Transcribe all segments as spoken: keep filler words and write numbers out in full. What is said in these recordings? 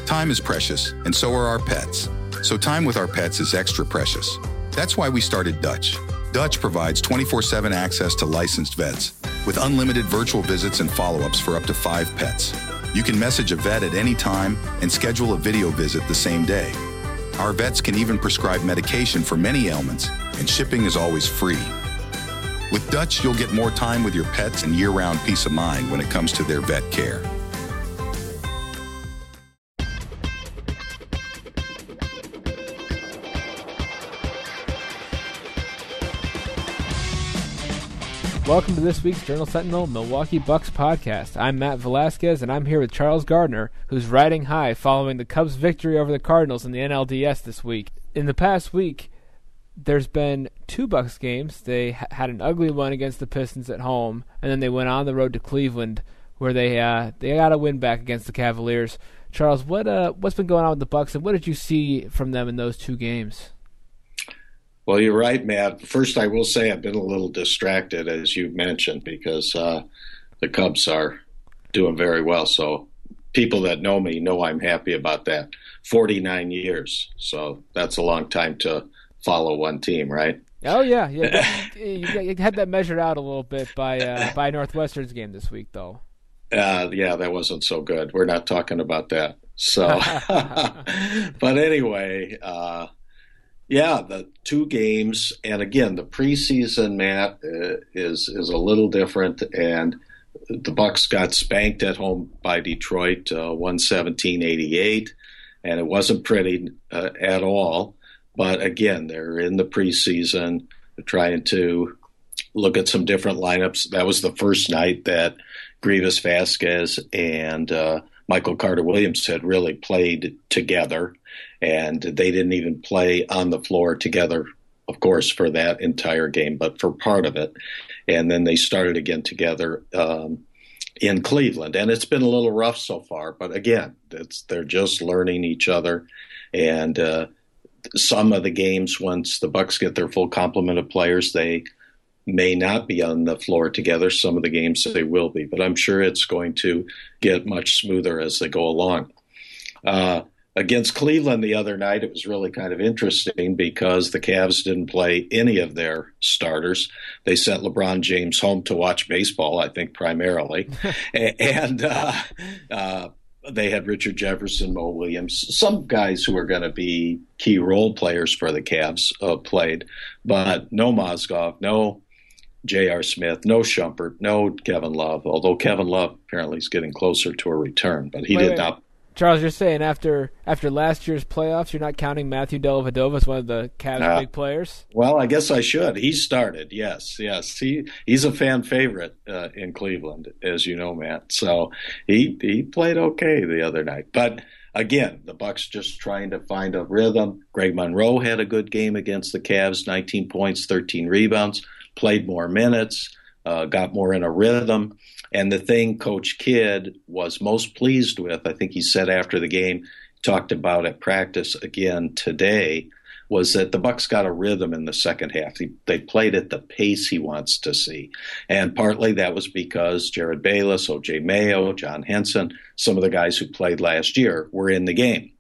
Time is precious, and so are our pets. So time with our pets is extra precious. That's why we started Dutch. Dutch provides twenty-four seven access to licensed vets with unlimited virtual visits and follow-ups for up to five pets. You can message a vet at any time and schedule a video visit the same day. Our vets can even prescribe medication for many ailments, and shipping is always free. With Dutch, you'll get more time with your pets and year-round peace of mind when it comes to their vet care. Welcome to this week's Journal Sentinel Milwaukee Bucks podcast. I'm Matt Velasquez, and I'm here with Charles Gardner, who's riding high following the Cubs' victory over the Cardinals in the N L D S this week. In the past week, there's been two Bucks games. They ha- had an ugly one against the Pistons at home, and then they went on the road to Cleveland, where they uh, they got a win back against the Cavaliers. Charles, what uh, what's been going on with the Bucks, and what did you see from them in those two games? Well, you're right, Matt. First, I will say I've been a little distracted, as you mentioned, because uh, the Cubs are doing very well. So people that know me know I'm happy about that. forty-nine years. So that's a long time to follow one team, right? Oh, yeah. yeah. you, you had that measured out a little bit by uh, by Northwestern's game this week, though. Uh, yeah, that wasn't so good. We're not talking about that. So, but anyway, uh, yeah, the two games, and again, the preseason, Matt, uh, is is a little different, and the Bucks got spanked at home by Detroit, uh, one seventeen eighty-eight, and it wasn't pretty uh, at all. But again, they're in the preseason, they're trying to look at some different lineups. That was the first night that Grievous Vasquez and uh, Michael Carter-Williams had really played together, and they didn't even play on the floor together, of course, for that entire game, but for part of it. And then they started again together um, in Cleveland. And it's been a little rough so far, but again, it's, they're just learning each other. And uh, some of the games, once the Bucks get their full complement of players, they may not be on the floor together. Some of the games they will be, but I'm sure it's going to get much smoother as they go along. Uh, against Cleveland the other night, it was really kind of interesting because the Cavs didn't play any of their starters. They sent LeBron James home to watch baseball, I think, primarily. and uh, uh, they had Richard Jefferson, Mo Williams, some guys who are going to be key role players for the Cavs uh, played, but no Mozgov, no J R. Smith, no Shumpert, no Kevin Love, although Kevin Love apparently is getting closer to a return, but he wait, did wait. not. Charles, you're saying after after last year's playoffs, you're not counting Matthew Dellavedova as one of the Cavs' uh, big players? Well, I guess I should. He started, yes, yes. He He's a fan favorite uh, in Cleveland, as you know, Matt. So he he played okay the other night. But again, the Bucks just trying to find a rhythm. Greg Monroe had a good game against the Cavs, nineteen points, thirteen rebounds, played more minutes, uh, got more in a rhythm. And the thing Coach Kidd was most pleased with, I think he said after the game, talked about at practice again today, was that the Bucks got a rhythm in the second half. They played at the pace he wants to see. And partly that was because Jared Bayless, O J Mayo, John Henson, some of the guys who played last year were in the game.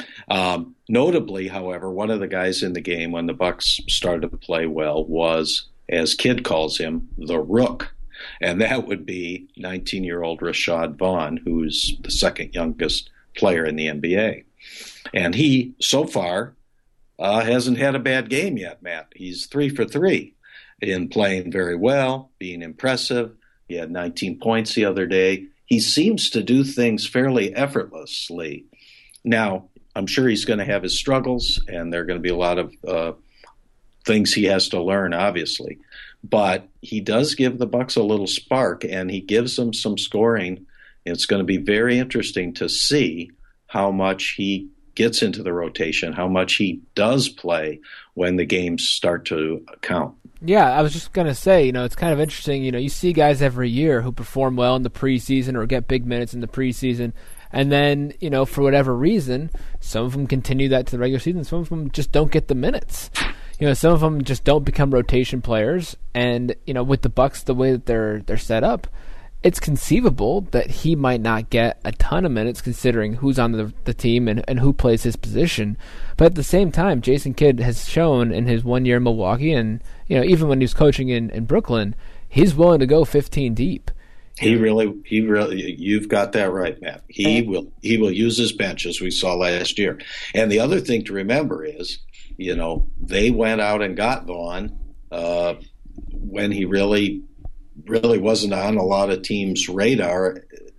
Um, notably, however, one of the guys in the game when the Bucks started to play well was, as Kidd calls him, the Rook. And that would be nineteen-year-old Rashad Vaughn, who's the second youngest player in the N B A. And he, so far, uh, hasn't had a bad game yet, Matt. He's three for three in playing very well, being impressive. He had nineteen points the other day. He seems to do things fairly effortlessly. Now, I'm sure he's going to have his struggles, and there are going to be a lot of uh, things he has to learn, obviously. But he does give the Bucks a little spark, and he gives them some scoring. It's going to be very interesting to see how much he gets into the rotation, how much he does play when the games start to count. Yeah, I was just going to say, you know, it's kind of interesting. You know, you see guys every year who perform well in the preseason or get big minutes in the preseason, and then, you know, for whatever reason, some of them continue that to the regular season. Some of them just don't get the minutes. You know, some of them just don't become rotation players, and you know, with the Bucks, the way that they're they're set up, it's conceivable that he might not get a ton of minutes considering who's on the, the team and, and who plays his position. But at the same time, Jason Kidd has shown in his one year in Milwaukee, and you know, even when he was coaching in, in Brooklyn, he's willing to go fifteen deep. He really, he really, you've got that right, Matt. He and, will, he will use his bench as we saw last year. And the other thing to remember is, you know, they went out and got Vaughn uh, when he really, really wasn't on a lot of teams' radar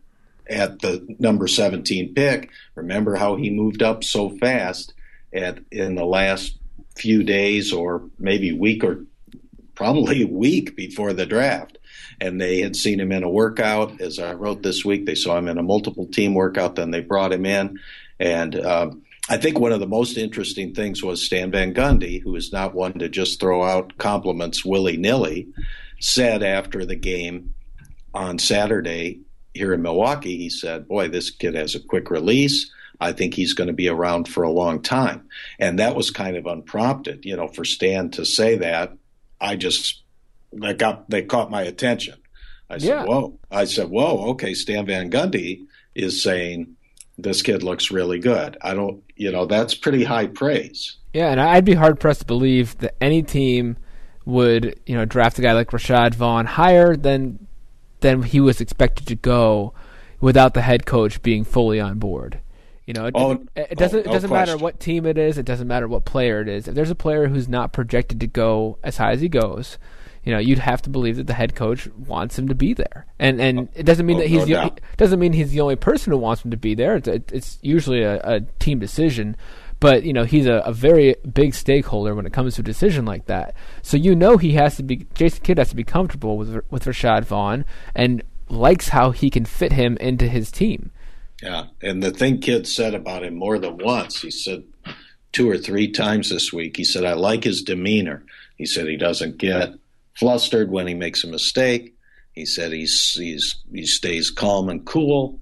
at the number seventeen pick. Remember how he moved up so fast at in the last few days, or maybe week, or probably a week before the draft. And they had seen him in a workout. As I wrote this week, they saw him in a multiple team workout. Then they brought him in. And um, I think one of the most interesting things was Stan Van Gundy, who is not one to just throw out compliments willy-nilly, said after the game on Saturday here in Milwaukee, he said, boy, this kid has a quick release. I think he's going to be around for a long time. And that was kind of unprompted, you know, for Stan to say that. I just They got they caught my attention. I said, yeah. "Whoa!" I said, "Whoa!" Okay, Stan Van Gundy is saying this kid looks really good. I don't, you know, that's pretty high praise. Yeah, and I'd be hard pressed to believe that any team would, you know, draft a guy like Rashad Vaughn higher than than he was expected to go without the head coach being fully on board. You know, it, oh, it, it doesn't oh, no it doesn't question. matter what team it is. It doesn't matter what player it is. If there's a player who's not projected to go as high as he goes, you know, you'd have to believe that the head coach wants him to be there, and and it doesn't mean oh, that he's no the, doesn't mean he's the only person who wants him to be there. It's, it's usually a, a team decision, but you know, he's a, a very big stakeholder when it comes to a decision like that. So you know, he has to be Jason Kidd has to be comfortable with with Rashad Vaughn and likes how he can fit him into his team. Yeah, and the thing Kidd said about him more than once, he said two or three times this week. He said, "I like his demeanor." He said he doesn't get flustered when he makes a mistake. He said he's, he's he stays calm and cool,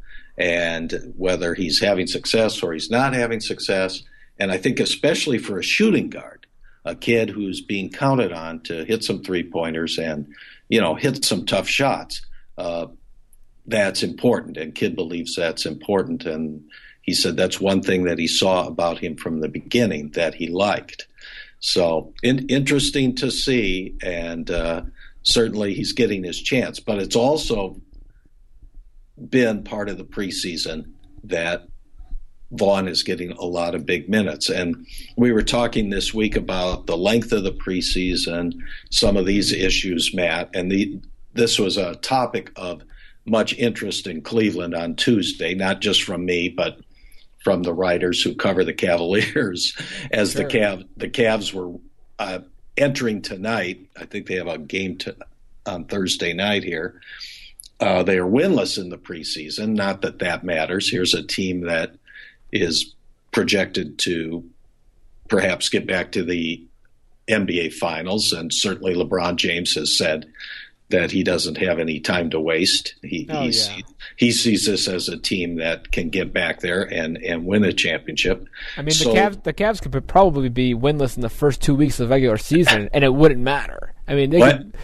and whether he's having success or he's not having success. And I think especially for a shooting guard, a kid who's being counted on to hit some three-pointers and, you know, hit some tough shots, uh, that's important. And Kidd believes that's important. And he said that's one thing that he saw about him from the beginning that he liked. So in, interesting to see, and uh, certainly he's getting his chance. But it's also been part of the preseason that Vaughn is getting a lot of big minutes. And we were talking this week about the length of the preseason, some of these issues, Matt, and the, this was a topic of much interest in Cleveland on Tuesday, not just from me, but from the writers who cover the Cavaliers, as sure. the Cav the Cavs were uh, entering tonight. I think they have a game to, on Thursday night here. Uh, they are winless in the preseason. Not that that matters. Here's a team that is projected to perhaps get back to the N B A Finals, and certainly LeBron James has said that he doesn't have any time to waste. He oh, he, yeah. sees, he sees this as a team that can get back there and, and win a championship. I mean, so, the Cavs the Cavs could probably be winless in the first two weeks of the regular season, and it wouldn't matter. I mean, they could,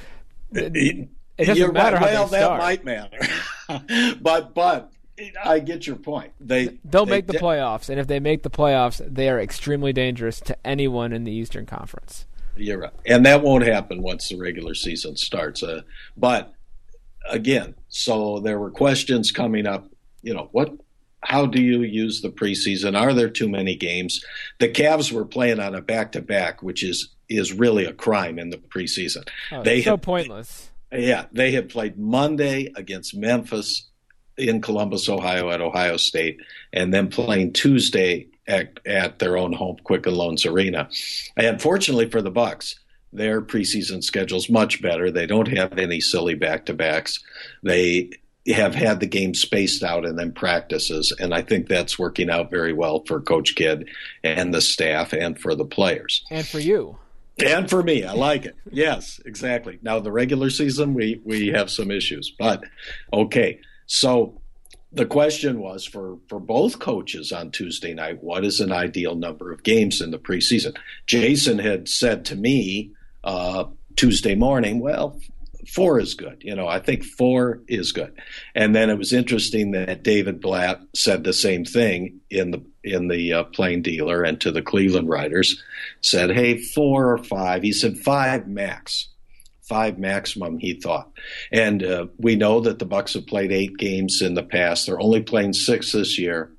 it, it doesn't matter right. how well, they that start. might matter, but but I get your point. They they'll they, make the playoffs, and if they make the playoffs, they are extremely dangerous to anyone in the Eastern Conference. You're right, and that won't happen once the regular season starts. Uh, but again, so there were questions coming up. You know, what? How do you use the preseason? Are there too many games? The Cavs were playing on a back-to-back, which is is really a crime in the preseason. Oh, they so had, pointless. Yeah, they had played Monday against Memphis in Columbus, Ohio, at Ohio State, and then playing Tuesday at, at their own home, Quicken Loans Arena. And fortunately for the Bucks, their preseason schedule's much better. They don't have any silly back-to-backs. They have had the game spaced out and then practices, and I think that's working out very well for Coach Kidd and the staff and for the players. And for you. And for me, I like it. Yes, exactly. Now, the regular season, we, we have some issues. But, okay, so the question was for, for both coaches on Tuesday night, what is an ideal number of games in the preseason? Jason had said to me uh, Tuesday morning, well, four is good. You know, I think four is good. And then it was interesting that David Blatt said the same thing in the in the uh, Plain Dealer and to the Cleveland writers, said, hey, four or five. He said five max, five maximum, he thought. And uh, we know that the Bucs have played eight games in the past. They're only playing six this year.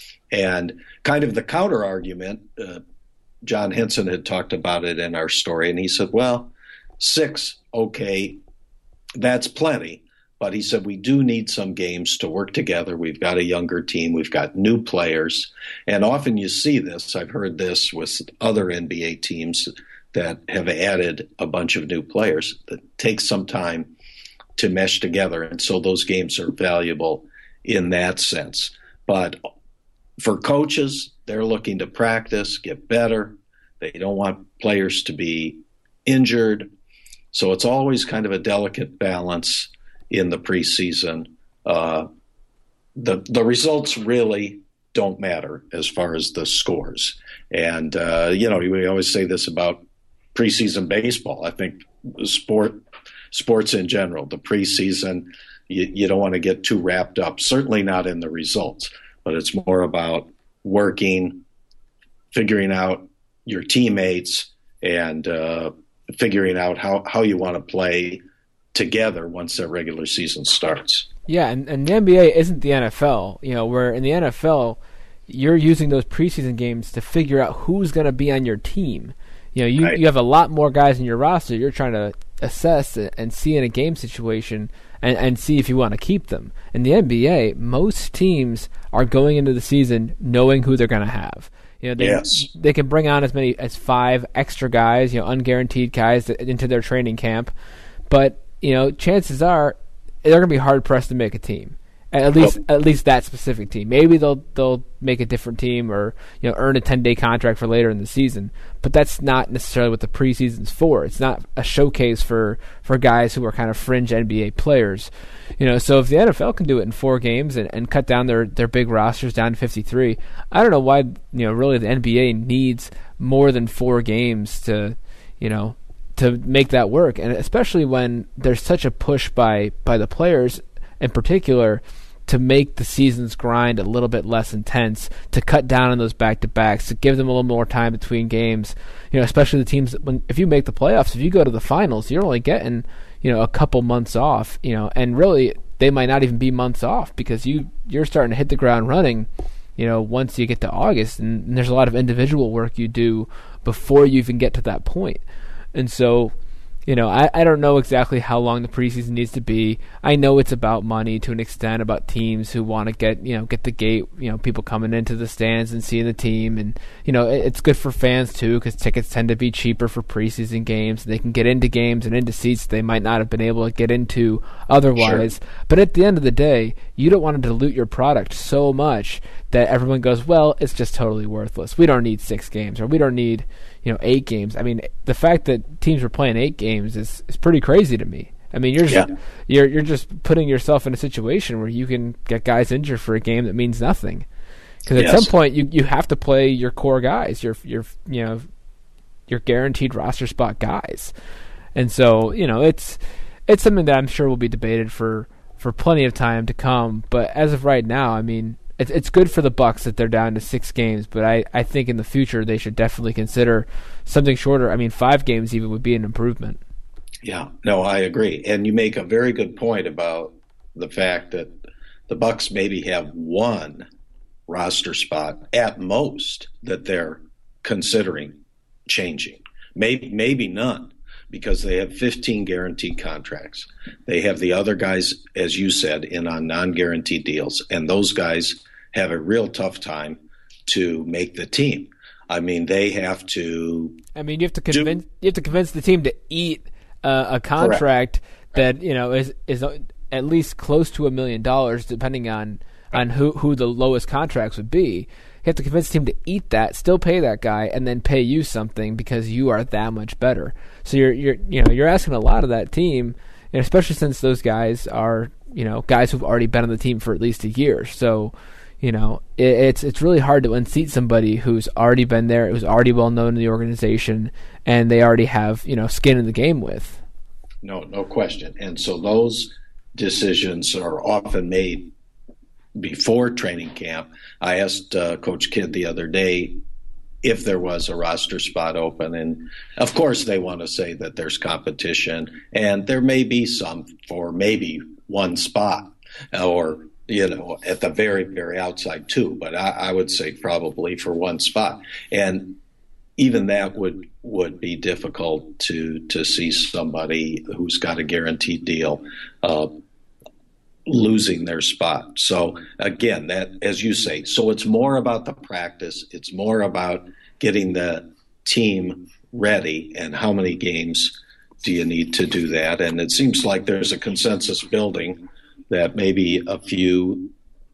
And kind of the counter argument, uh, John Henson had talked about it in our story, and he said, well, six, okay, that's plenty. But he said, we do need some games to work together. We've got a younger team. We've got new players. And often you see this. I've heard this with other N B A teams that have added a bunch of new players that take some time to mesh together. And so those games are valuable in that sense. But for coaches, they're looking to practice, get better. They don't want players to be injured. So it's always kind of a delicate balance in the preseason. Uh, the the results really don't matter as far as the scores. And, uh, you know, we always say this about preseason baseball. I think sport sports in general, the preseason, you, you don't want to get too wrapped up, certainly not in the results, but it's more about working, figuring out your teammates, and uh, figuring out how, how you want to play together once the regular season starts. Yeah, and, and the N B A isn't the N F L, you know, where in the N F L, you're using those preseason games to figure out who's going to be on your team. You know, you, right. you have a lot more guys in your roster. You're trying to assess and see in a game situation and, and see if you want to keep them. In the N B A, most teams are going into the season knowing who they're going to have. You know, they, yes. they can bring on as many as five extra guys, you know, unguaranteed guys into their training camp. But, you know, chances are they're going to be hard pressed to make a team. At least, at least that specific team. Maybe they'll they'll make a different team, or you know, earn a ten day contract for later in the season. But that's not necessarily what the preseason's for. It's not a showcase for, for guys who are kind of fringe N B A players. You know, so if the N F L can do it in four games and, and cut down their, their big rosters down to fifty-three, I don't know why, you know, really the N B A needs more than four games to, you know, to make that work. And especially when there's such a push by by the players in particular to make the season's grind a little bit less intense, to cut down on those back-to-backs, to give them a little more time between games. You know, especially the teams that when if you make the playoffs, if you go to the finals, you're only getting, you know, a couple months off, you know, and really they might not even be months off because you you're starting to hit the ground running, you know, once you get to August, and, and there's a lot of individual work you do before you even get to that point. And so, you know, I, I don't know exactly how long the preseason needs to be. I know it's about money to an extent, about teams who want to get, you know, get the gate, you know, people coming into the stands and seeing the team. And, you know, it, it's good for fans, too, because tickets tend to be cheaper for preseason games. They can get into games and into seats they might not have been able to get into otherwise. Sure. But at the end of the day, you don't want to dilute your product so much that everyone goes, well, it's just totally worthless. We don't need six games, or we don't need, you know, eight games. I mean, the fact that teams were playing eight games is, is pretty crazy to me. I mean, you're just, yeah. you're you're just putting yourself in a situation where you can get guys injured for a game that means nothing. Because at yes. some point you, you have to play your core guys, your your you know, your guaranteed roster spot guys. And so, you know, it's it's something that I'm sure will be debated for, for plenty of time to come. But as of right now, I mean, it's it's good for the Bucs that they're down to six games, but I, I think in the future they should definitely consider something shorter. I mean, five games even would be an improvement. Yeah, no, I agree. And you make a very good point about the fact that the Bucs maybe have one roster spot at most that they're considering changing. Maybe maybe none, because they have fifteen guaranteed contracts. They have the other guys, as you said, in on non-guaranteed deals, and those guys have a real tough time to make the team. I mean, they have to. I mean, you have to convince do, you have to convince the team to eat uh, a contract correct. that you know is is at least close to a million dollars, depending on on who who the lowest contracts would be. You have to convince the team to eat that, still pay that guy, and then pay you something because you are that much better. So you're you're you know you're asking a lot of that team, and especially since those guys are you know guys who've already been on the team for at least a year. So you know it, it's it's really hard to unseat somebody who's already been there, who's already well known in the organization, and they already have you know skin in the game with. no, no question. And so those decisions are often made before training camp. I asked uh, Coach Kidd the other day if there was a roster spot open, and of course they want to say that there's competition, and there may be some for maybe one spot, or you know, at the very, very outside too. But I, I would say probably for one spot, and even that would would be difficult to to see somebody who's got a guaranteed deal uh, losing their spot. So again, that, as you say, so it's more about the practice. It's more about getting the team ready, and how many games do you need to do that? And it seems like there's a consensus building that maybe a few,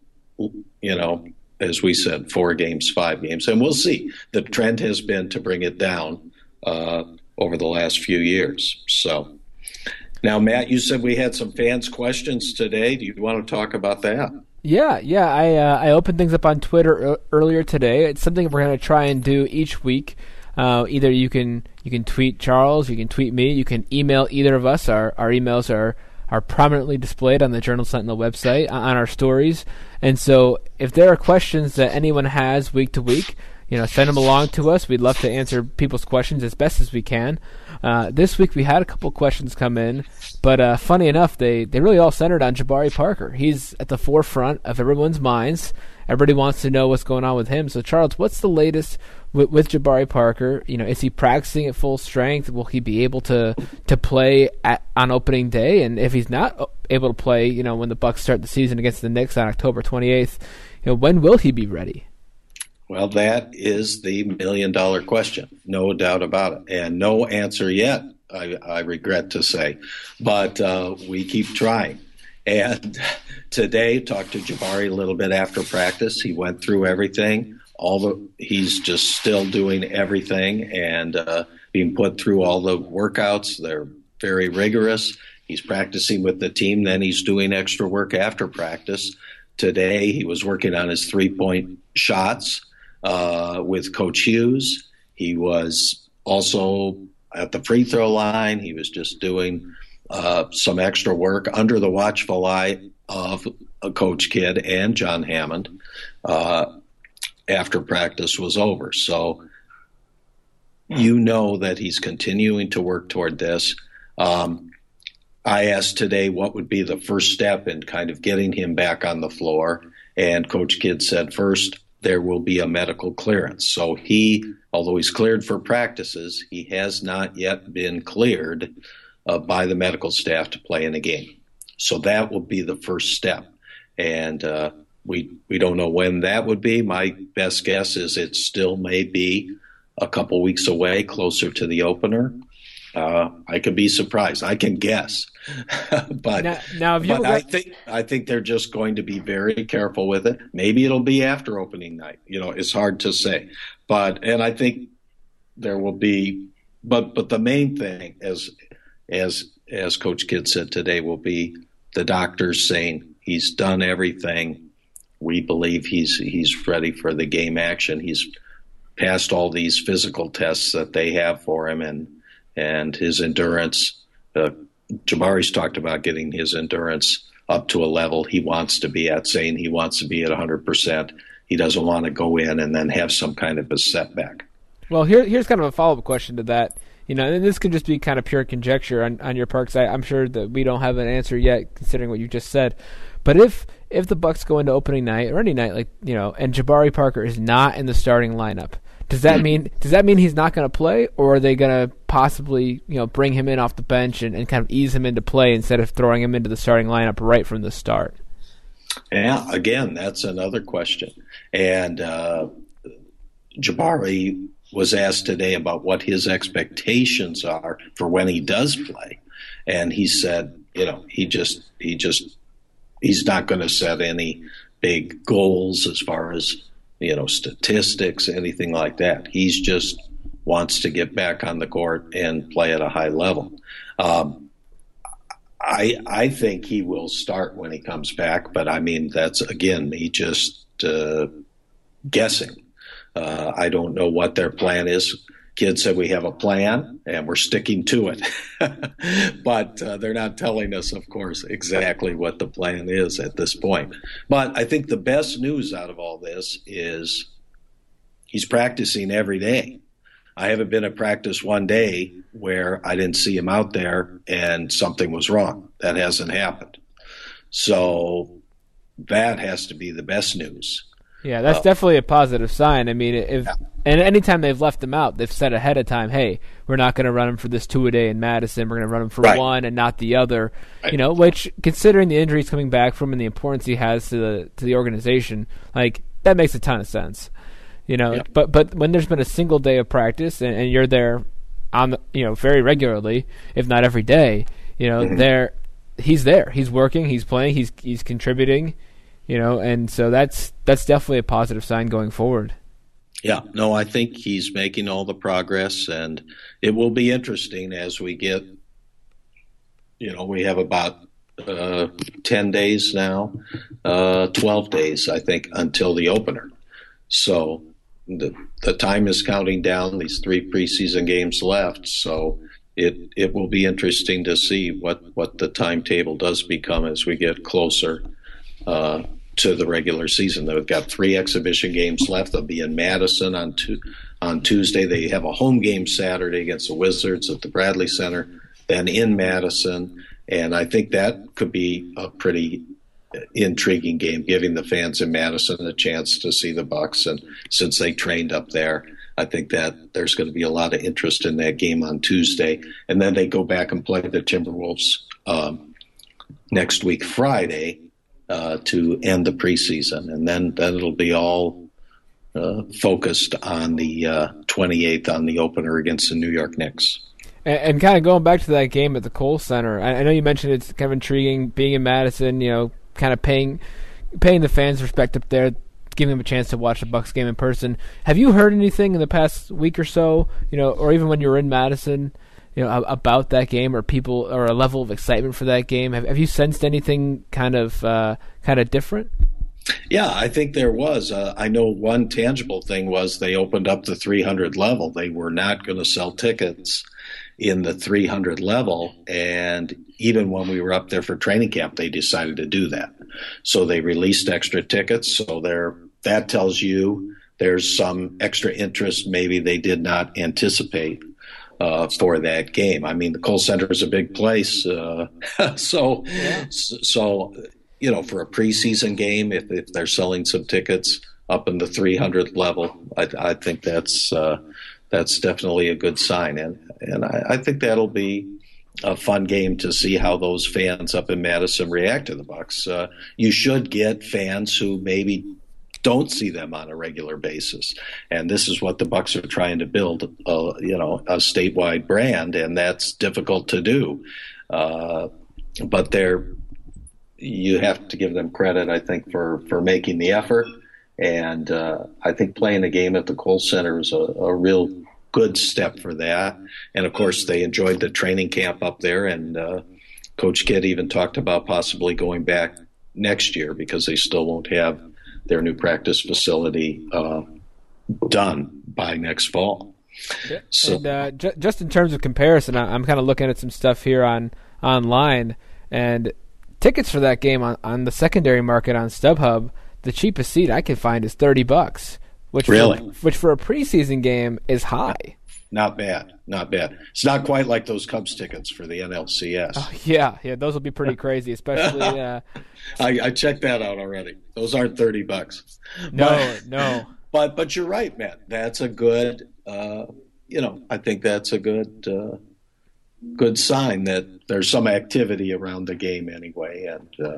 you know, as we said, four games, five games, and we'll see. The trend has been to bring it down uh, over the last few years. So now, Matt, you said we had some fans' questions today. Do you want to talk about that? Yeah, yeah. I uh, I opened things up on Twitter earlier today. It's something we're going to try and do each week. Uh, either you can you can tweet Charles, you can tweet me, you can email either of us. Our our emails are. are prominently displayed on the Journal Sentinel website on our stories. And so if there are questions that anyone has week to week, you know, send them along to us. We'd love to answer people's questions as best as we can. Uh, this week we had a couple questions come in, but uh, funny enough, they, they really all centered on Jabari Parker. He's at the forefront of everyone's minds. Everybody wants to know what's going on with him. So, Charles, what's the latest with, with Jabari Parker? You know, is he practicing at full strength? Will he be able to to play at, on opening day? And if he's not able to play, you know, when the Bucks start the season against the Knicks on October twenty-eighth, you know, when will he be ready? Well, that is the million-dollar question, no doubt about it, and no answer yet, I, I regret to say. But uh, we keep trying. And today, talked to Jabari a little bit after practice. He went through everything. All the he's just still doing everything and uh, being put through all the workouts. They're very rigorous. He's practicing with the team. Then he's doing extra work after practice. Today, he was working on his three-point shots uh, with Coach Hughes. He was also at the free throw line. He was just doing Uh, some extra work under the watchful eye of uh, Coach Kidd and John Hammond uh, after practice was over. So you know that he's continuing to work toward this. Um, I asked today what would be the first step in kind of getting him back on the floor, and Coach Kidd said first there will be a medical clearance. So he, although he's cleared for practices, he has not yet been cleared Uh, by the medical staff to play in a game. So that will be the first step. And uh, we we don't know when that would be. My best guess is it still may be a couple weeks away, closer to the opener. Uh, I could be surprised. I can guess. but now, now have you but got- I think I think they're just going to be very careful with it. Maybe it'll be after opening night. You know, it's hard to say. But and I think there will be but but the main thing is As as Coach Kidd said today, will be the doctors saying he's done everything. We believe he's he's ready for the game action. He's passed all these physical tests that they have for him, and and his endurance. Uh, Jabari's talked about getting his endurance up to a level he wants to be at, saying he wants to be at one hundred percent. He doesn't want to go in and then have some kind of a setback. Well, here here's kind of a follow-up question to that. You know, and this could just be kind of pure conjecture on, on your part, because I'm sure that we don't have an answer yet, considering what you just said. But if if the Bucks go into opening night or any night, like you know, and Jabari Parker is not in the starting lineup, does that mean does that mean he's not going to play, or are they going to possibly you know bring him in off the bench and, and kind of ease him into play instead of throwing him into the starting lineup right from the start? Yeah, again, that's another question. And uh, Jabari was asked today about what his expectations are for when he does play. And he said, you know, he just, he just, he's not going to set any big goals as far as, you know, statistics, anything like that. He's just wants to get back on the court and play at a high level. Um, I, I think he will start when he comes back, but I mean, that's again, me just uh, guessing. Uh, I don't know what their plan is. Kid said we have a plan and we're sticking to it. But uh, they're not telling us, of course, exactly what the plan is at this point. But I think the best news out of all this is he's practicing every day. I haven't been at practice one day where I didn't see him out there and something was wrong. That hasn't happened. So that has to be the best news. Yeah, that's uh, definitely a positive sign. I mean, if yeah. and anytime they've left him out, they've said ahead of time, hey, we're not going to run him for this two a day in Madison. We're going to run him for right. one and not the other. Right. You know, which considering the injuries coming back from and the importance he has to the to the organization, like that makes a ton of sense. You know, yep. but but when there's been a single day of practice and, and you're there on the you know very regularly, if not every day, you know, mm-hmm. there he's there, he's working, he's playing, he's he's contributing. You know, and so that's that's definitely a positive sign going forward. Yeah, no, I think he's making all the progress, and it will be interesting as we get, you know, we have about uh, ten days now, uh, twelve days, I think, until the opener. So the the time is counting down, these three preseason games left, so it it will be interesting to see what, what the timetable does become as we get closer Uh, to the regular season. They've got three exhibition games left. They'll be in Madison on tu- on Tuesday. They have a home game Saturday against the Wizards at the Bradley Center, then in Madison. And I think that could be a pretty intriguing game, giving the fans in Madison a chance to see the Bucks. And since they trained up there, I think that there's going to be a lot of interest in that game on Tuesday. And then they go back and play the Timberwolves um, next week, Friday, Uh, to end the preseason, and then, then it'll be all uh, focused on the uh, twenty-eighth on the opener against the New York Knicks. And, and kind of going back to that game at the Kohl Center, I, I know you mentioned it's kind of intriguing being in Madison, you know, kind of paying paying the fans respect up there, giving them a chance to watch the Bucks game in person. Have you heard anything in the past week or so, you know, or even when you were in Madison, you know, about that game, or people, or a level of excitement for that game? Have Have you sensed anything kind of uh, kind of different? Yeah, I think there was. Uh, I know one tangible thing was they opened up the three hundred level. They were not going to sell tickets in the three hundred level, and even when we were up there for training camp, they decided to do that. So they released extra tickets. So there, that tells you there's some extra interest maybe they did not anticipate Uh, for that game. I mean, the Kohl Center is a big place, uh, so yeah. so you know, for a preseason game, if, if they're selling some tickets up in the three hundred level, I, I think that's uh, that's definitely a good sign, and and I, I think that'll be a fun game to see how those fans up in Madison react to the Bucks. Uh, you should get fans who maybe don't see them on a regular basis, and this is what the Bucks are trying to build, uh, you know, a statewide brand, and that's difficult to do. Uh, but they're, you have to give them credit, I think, for, for making the effort, and uh, I think playing a game at the Kohl Center is a, a real good step for that. And of course, they enjoyed the training camp up there, and uh, Coach Kidd even talked about possibly going back next year because they still won't have their new practice facility uh, done by next fall. Yeah. So, and, uh, ju- just in terms of comparison, I- I'm kind of looking at some stuff here on online, and tickets for that game on, on the secondary market on StubHub, the cheapest seat I can find is thirty bucks, which really, for, which for a preseason game is high. Not bad, not bad. It's not quite like those Cubs tickets for the N L C S. Oh, yeah, yeah, those will be pretty crazy, especially. Uh, I, I checked that out already. Those aren't thirty bucks. No, but, no. But but you're right, Matt. That's a good. Uh, you know, I think that's a good uh, good sign that there's some activity around the game anyway, and uh,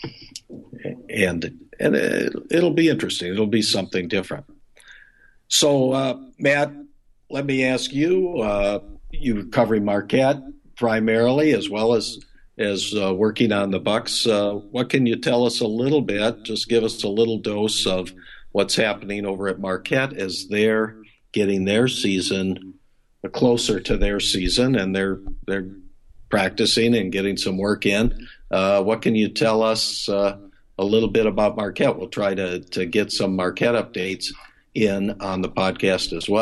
and and it, it'll be interesting. It'll be something different. So, uh, Matt, let me ask you, uh, you're covering Marquette primarily as well as as uh, working on the Bucks. Uh, what can you tell us a little bit? Just give us a little dose of what's happening over at Marquette as they're getting their season closer to their season, and they're they're practicing and getting some work in. Uh, what can you tell us uh, a little bit about Marquette? We'll try to, to get some Marquette updates in on the podcast as well.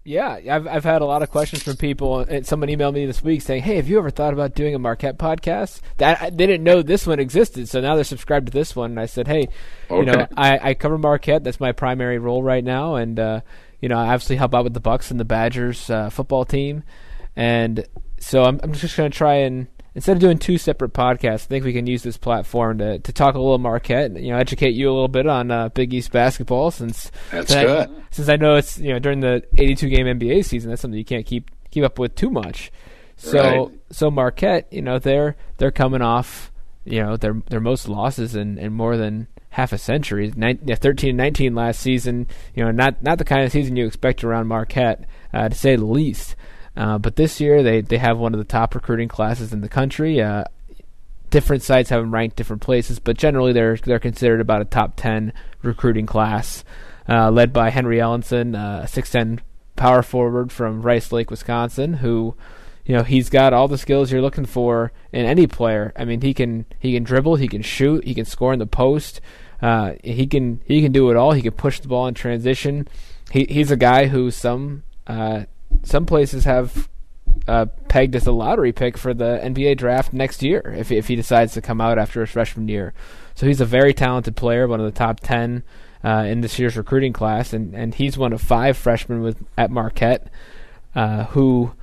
Yeah, I've I've had a lot of questions from people. And someone emailed me this week saying, "Hey, have you ever thought about doing a Marquette podcast?" That they didn't know this one existed, so now they're subscribed to this one. And I said, "Hey, okay. you know, I, I cover Marquette. That's my primary role right now, and uh, you know, I obviously help out with the Bucks and the Badgers uh, football team, and so I'm I'm just going to try and." Instead of doing two separate podcasts, I think we can use this platform to, to talk a little Marquette, you know, educate you a little bit on uh, Big East basketball. Since that's good. I, since I know it's, you know, during the eighty-two game N B A season, that's something you can't keep keep up with too much. So right. so Marquette, you know, they're they're coming off, you know, their their most losses in, in more than half a century. Nin, yeah, thirteen and nineteen last season. You know, not not the kind of season you expect around Marquette, uh, to say the least. Uh, but this year they, they have one of the top recruiting classes in the country. Uh, different sites have them ranked different places, but generally they're they're considered about a top ten recruiting class, uh, led by Henry Ellenson, a six ten power forward from Rice Lake, Wisconsin, who, you know, he's got all the skills you're looking for in any player. I mean, he can he can dribble, he can shoot, he can score in the post. Uh, he can he can do it all. He can push the ball in transition. He he's a guy who some. Uh, Some places have uh, pegged as a lottery pick for the N B A draft next year if if he decides to come out after his freshman year. So he's a very talented player, one of the top ten uh, in this year's recruiting class, and, and he's one of five freshmen with at Marquette, uh, who,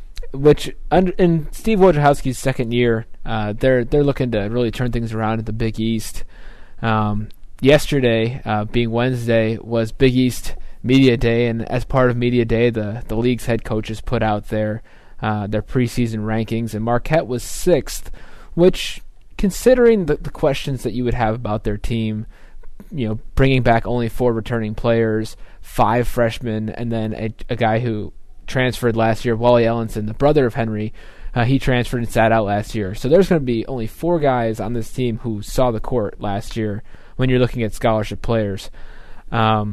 which under, in Steve Wojciechowski's second year, uh, they're they're looking to really turn things around in the Big East. Um, yesterday, uh, being Wednesday, was Big East Media Day, and as part of Media Day, the, the league's head coaches put out their uh, their preseason rankings, and Marquette was sixth, which, considering the, the questions that you would have about their team, you know, bringing back only four returning players, five freshmen, and then a, a guy who transferred last year, Wally Ellenson, the brother of Henry, uh, he transferred and sat out last year. So there's going to be only four guys on this team who saw the court last year when you're looking at scholarship players. Um,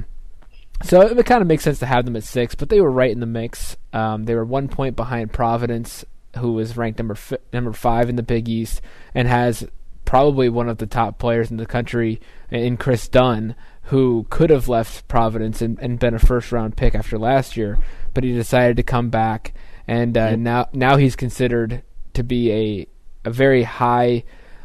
So it kind of makes sense to have them at six, but they were right in the mix. Um, they were one point behind Providence, who was ranked number fi- number five in the Big East and has probably one of the top players in the country in Chris Dunn, who could have left Providence and, and been a first-round pick after last year, but he decided to come back, and uh, mm-hmm. now now he's considered to be a a very high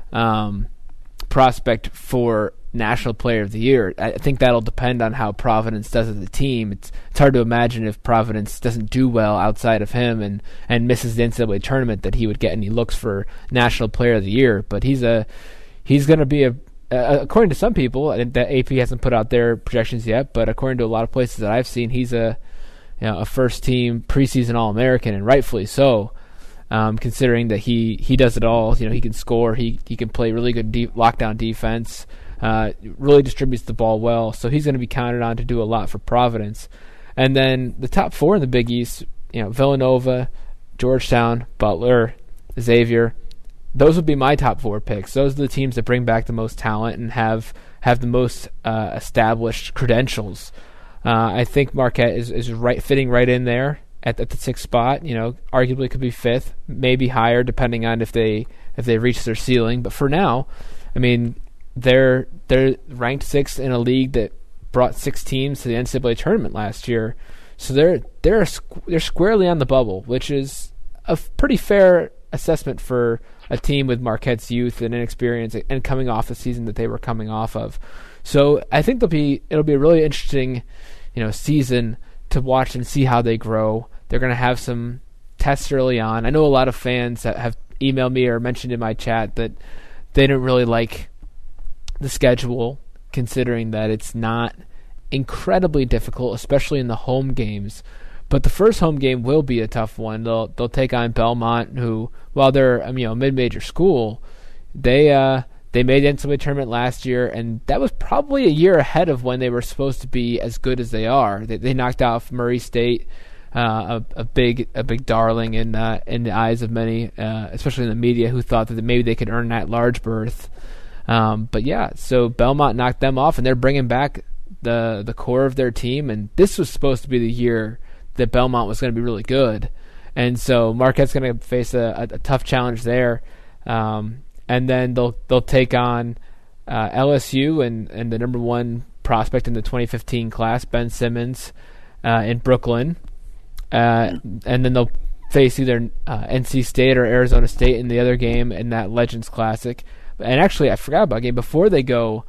um, prospect for National Player of the Year. I think that'll depend on how Providence does as a team. It's it's hard to imagine if Providence doesn't do well outside of him and, and misses the N C double A tournament that he would get any looks for National Player of the Year. But he's a he's going to be a, a according to some people, and the A P hasn't put out their projections yet, but according to a lot of places that I've seen, he's a you know a first team preseason All-American, and rightfully so. Um, considering that he, he does it all, you know, he can score, he he can play really good deep lockdown defense. Uh, really distributes the ball well, so he's going to be counted on to do a lot for Providence. And then the top four in the Big East, you know, Villanova, Georgetown, Butler, Xavier, those would be my top four picks. Those are the teams that bring back the most talent and have have the most uh, established credentials. Uh, I think Marquette is, is right fitting right in there at, at the sixth spot. You know, arguably could be fifth, maybe higher, depending on if they if they reach their ceiling. But for now, I mean, They're they're ranked sixth in a league that brought six teams to the N C double A tournament last year, so they're they're they're squarely on the bubble, which is a pretty fair assessment for a team with Marquette's youth and inexperience and coming off the season that they were coming off of. So I think there'll be it'll be a really interesting, you know, season to watch and see how they grow. They're going to have some tests early on. I know a lot of fans that have emailed me or mentioned in my chat that they didn't really like the schedule, considering that it's not incredibly difficult, especially in the home games. But the first home game will be a tough one. They'll they'll take on Belmont, who, while they're you know a mid-major school, they uh they made the N C double A tournament last year, and that was probably a year ahead of when they were supposed to be as good as they are. They, they knocked off Murray State, uh, a, a big a big darling in uh, in the eyes of many, uh, especially in the media, who thought that maybe they could earn that large berth. Um, but yeah, so Belmont knocked them off, and they're bringing back the the core of their team. And this was supposed to be the year that Belmont was going to be really good, and so Marquette's going to face a, a, a tough challenge there. Um, and then they'll they'll take on uh, L S U and, and the number one prospect in the twenty fifteen class, Ben Simmons, uh, in Brooklyn. uh, and then they'll face either uh, N C State or Arizona State in the other game in that Legends Classic. And actually, I forgot about a game before they go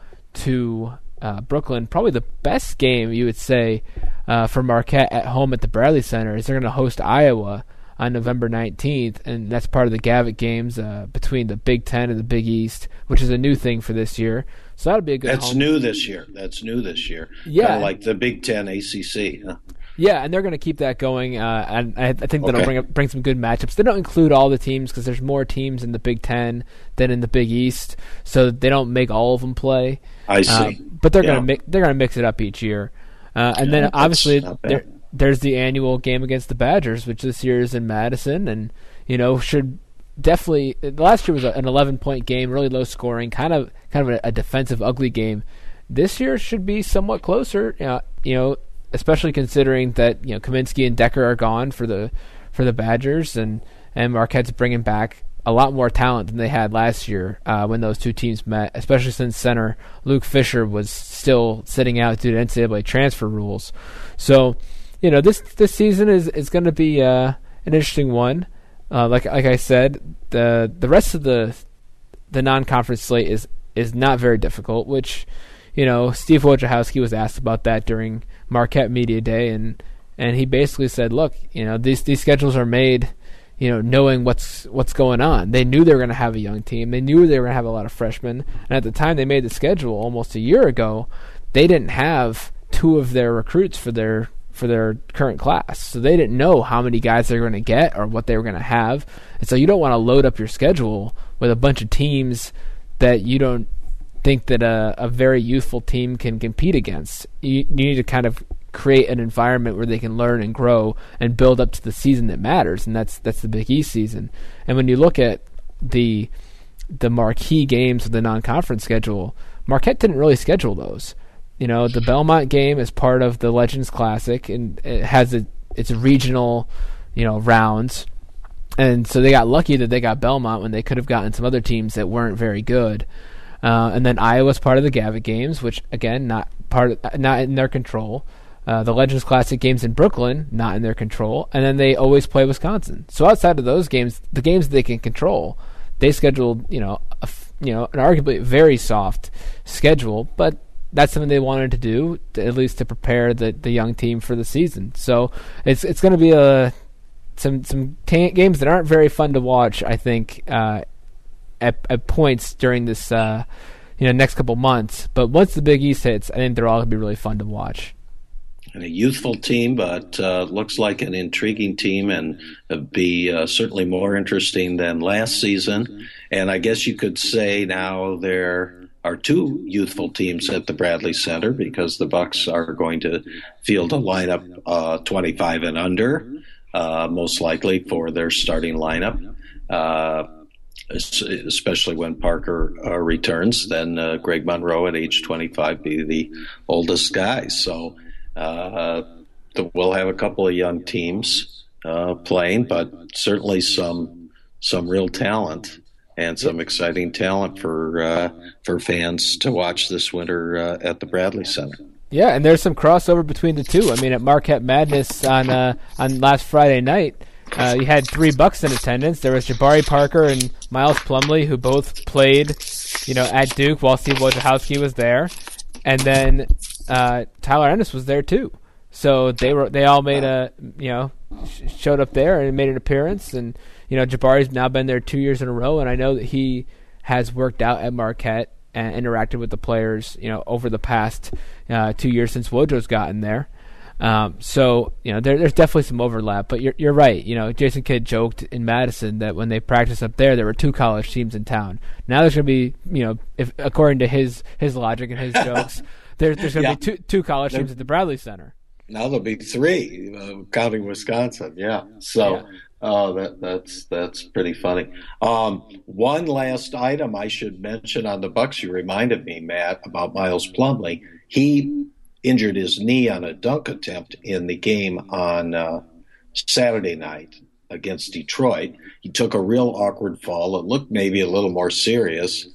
to uh, Brooklyn. Probably the best game you would say uh, for Marquette at home at the Bradley Center is they're going to host Iowa on November nineteenth, and that's part of the Gavitt games uh, between the Big Ten and the Big East, which is a new thing for this year. So that'll be a good. That's home. new this year. That's new this year. Yeah, kind of like the Big Ten A C C. Huh? Yeah, and they're going to keep that going, uh, and I, I think that'll Okay. bring bring some good matchups. They don't include all the teams because there's more teams in the Big Ten than in the Big East, so they don't make all of them play. I see, uh, but they're yeah. going to they're going to mix it up each year, uh, and Yeah, then that's obviously not bad. there, there's the annual game against the Badgers, which this year is in Madison, and you know should definitely. Last year was an eleven point game, really low scoring, kind of kind of a, a defensive, ugly game. This year should be somewhat closer. Uh, you know. Especially considering that you know Kaminsky and Decker are gone for the for the Badgers, and, and Marquette's bringing back a lot more talent than they had last year uh, when those two teams met. Especially since center Luke Fisher was still sitting out due to N C double A transfer rules. So, you know this this season is is going to be uh, an interesting one. Uh, like like I said, the the rest of the the non-conference slate is is not very difficult, which. You know, Steve Wojciechowski was asked about that during Marquette Media Day, and, and he basically said, look, you know, these these schedules are made, you know, knowing what's what's going on. They knew they were going to have a young team. They knew they were going to have a lot of freshmen. And at the time they made the schedule almost a year ago, they didn't have two of their recruits for their for their current class. So they didn't know how many guys they were going to get or what they were going to have. And so you don't want to load up your schedule with a bunch of teams that you don't think that a, a very youthful team can compete against. You, you need to kind of create an environment where they can learn and grow and build up to the season that matters, and that's that's the Big East season. And when you look at the the marquee games of the non-conference schedule, Marquette didn't really schedule those. You know, the Belmont game is part of the Legends Classic, and it has a, its regional, you know, rounds. And so they got lucky that they got Belmont when they could have gotten some other teams that weren't very good. Uh, and then Iowa's part of the Gavitt games, which again not part of, not in their control. Uh, the Legends Classic games in Brooklyn, not in their control. And then they always play Wisconsin. So outside of those games, the games they can control, they scheduled you know a, you know an arguably very soft schedule, but that's something they wanted to do to, at least to prepare the, the young team for the season. So it's it's going to be a some some t- games that aren't very fun to watch, I think. Uh, At, at points during this, uh, you know, next couple months, but once the Big East hits, I think they're all gonna be really fun to watch. And a youthful team, but uh, looks like an intriguing team, and it'd be uh, certainly more interesting than last season. And I guess you could say now there are two youthful teams at the Bradley Center because the Bucks are going to field a lineup uh, twenty-five and under, uh, most likely for their starting lineup. Uh, especially when Parker uh, returns, then uh, Greg Monroe at age twenty-five be the oldest guy. So uh, the, we'll have a couple of young teams uh, playing, but certainly some some real talent and some exciting talent for uh, for fans to watch this winter uh, at the Bradley Center. Yeah, and there's some crossover between the two. I mean, at Marquette Madness on uh, on last Friday night, Uh, you had three Bucks in attendance. There was Jabari Parker and Miles Plumlee, who both played, you know, at Duke while Steve Wojciechowski was there, and then uh, Tyler Ennis was there too. So they were they all made a you know sh- showed up there and made an appearance. And you know, Jabari's now been there two years in a row, and I know that he has worked out at Marquette and interacted with the players, you know, over the past uh, two years since Wojo's gotten there. Um, so, you know, there, there's definitely some overlap, but you're you're right. You know, Jason Kidd joked in Madison that when they practiced up there, there were two college teams in town. Now there's going to be, you know, if according to his, his logic and his jokes, there, there's going to Yeah. be two two college There- teams at the Bradley Center. Now there'll be three, uh, counting Wisconsin. Yeah. So Yeah. uh, that that's that's pretty funny. Um, one last item I should mention on the Bucks. You reminded me, Matt, about Miles Plumlee. He injured his knee on a dunk attempt in the game on uh, Saturday night against Detroit. He took a real awkward fall. It looked maybe a little more serious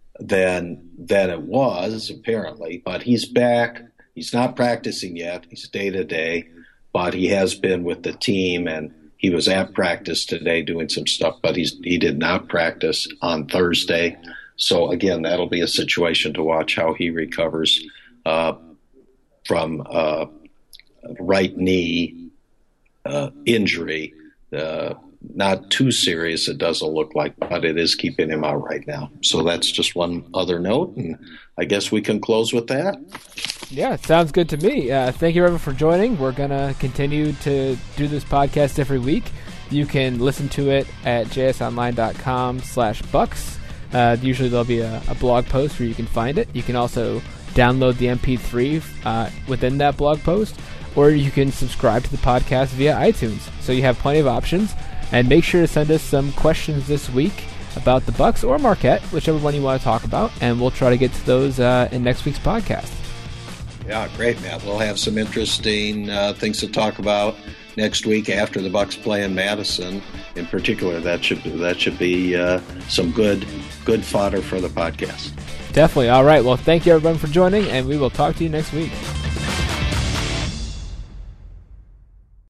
than than it was, apparently. But he's back. He's not practicing yet. He's day to day. but he has been with the team, and he was at practice today doing some stuff, but he's he did not practice on Thursday. So again, that'll be a situation to watch how he recovers uh, from uh, right knee uh, injury. Uh, not too serious, it doesn't look like, but it is keeping him out right now. So that's just one other note, and I guess we can close with that. Yeah, it sounds good to me. Uh, thank you, everyone, for joining. We're going to continue to do this podcast every week. You can listen to it at jsonline.com slash bucks. Uh, usually there'll be a, a blog post where you can find it. You can also download the M P three uh, within that blog post, or you can subscribe to the podcast via iTunes. So you have plenty of options. And make sure to send us some questions this week about the Bucks or Marquette, whichever one you want to talk about, and we'll try to get to those uh, in next week's podcast. Yeah, great, Matt. We'll have some interesting uh, things to talk about next week after the Bucks play in Madison. In particular, that should that should be uh, some good good fodder for the podcast. Definitely. All right. Well, thank you, everyone, for joining, and we will talk to you next week.